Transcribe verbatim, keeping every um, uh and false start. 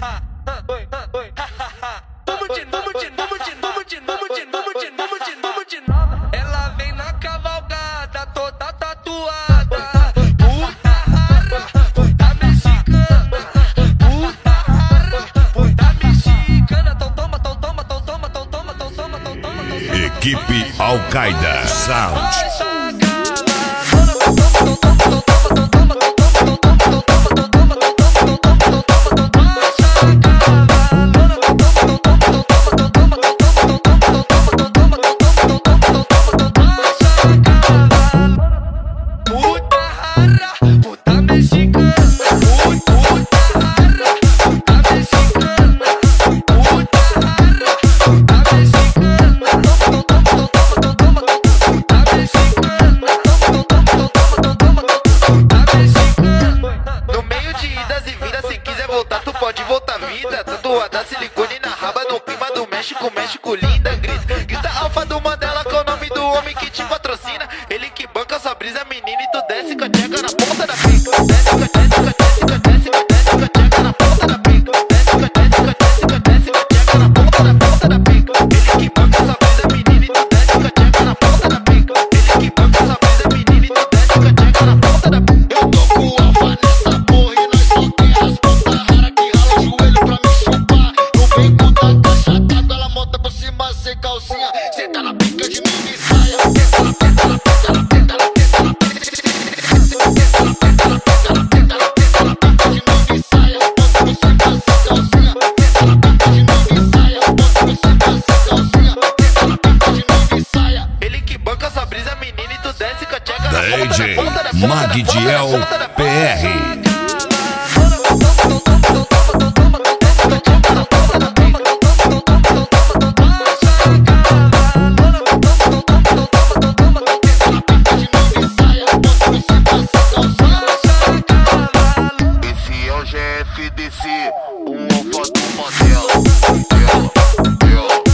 Vamos de novo, de novo, de novo, de novo, de novo, de novo, de novo, de novo. Ela vem na cavalgada, toda tatuada. Puta rara, puta mexicana. Puta rara, puta mexicana. Tão toma, tão toma, tão toma, tão toma, tão toma, tão toma, tão toma. Equipe Al-Qaeda Sound. Tu pode voltar vida, tatuada silicone na raba, no clima do México, México linda, grita, grita alfa do Mandela, que é o nome do homem que te patrocina, ele que banca sua brisa, menina, e tu desce com a tcheca na ponta da pica, desce com a tcheca, desce com a tcheca, desce com a tcheca na ponta da pica, desce com a tcheca, desce com a desce com a tcheca na ponta da ponta da pica, ele que banca sua brisa, menina, e tu desce com a tcheca na ponta da pica, ele que banca sua brisa, menina, e tu desce com a tcheca na ponta da pica. Eu tô com o alfa nessa porra e nós só tem as pontas raras que rala o joelho pra me chupar. Não vem com tanta chatada, ela monta por cima sem calcinha, senta na pica de mim e saia, senta na pica, na pica, na pica, na pica, na pica, senta na pica, na pica, na pica, na pica, na pica de mim e saia, monta por cima sem calcinha, senta na pica de mim e saia, monta por cima sem calcinha, senta na pica de mim e saia. Ele que banca essa brisa, menina, e tu desce com a tcheca na ponta da D J ponta da ponta da Magdiel ponta da P R. Esse é o G F D C, um alfa do Mandela.